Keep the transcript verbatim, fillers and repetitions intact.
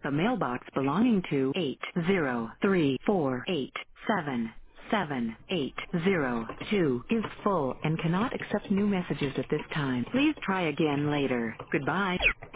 The mailbox belonging to eight zero three four eight seven seven eight zero two is full and cannot accept new messages at this time. Please try again later. Goodbye.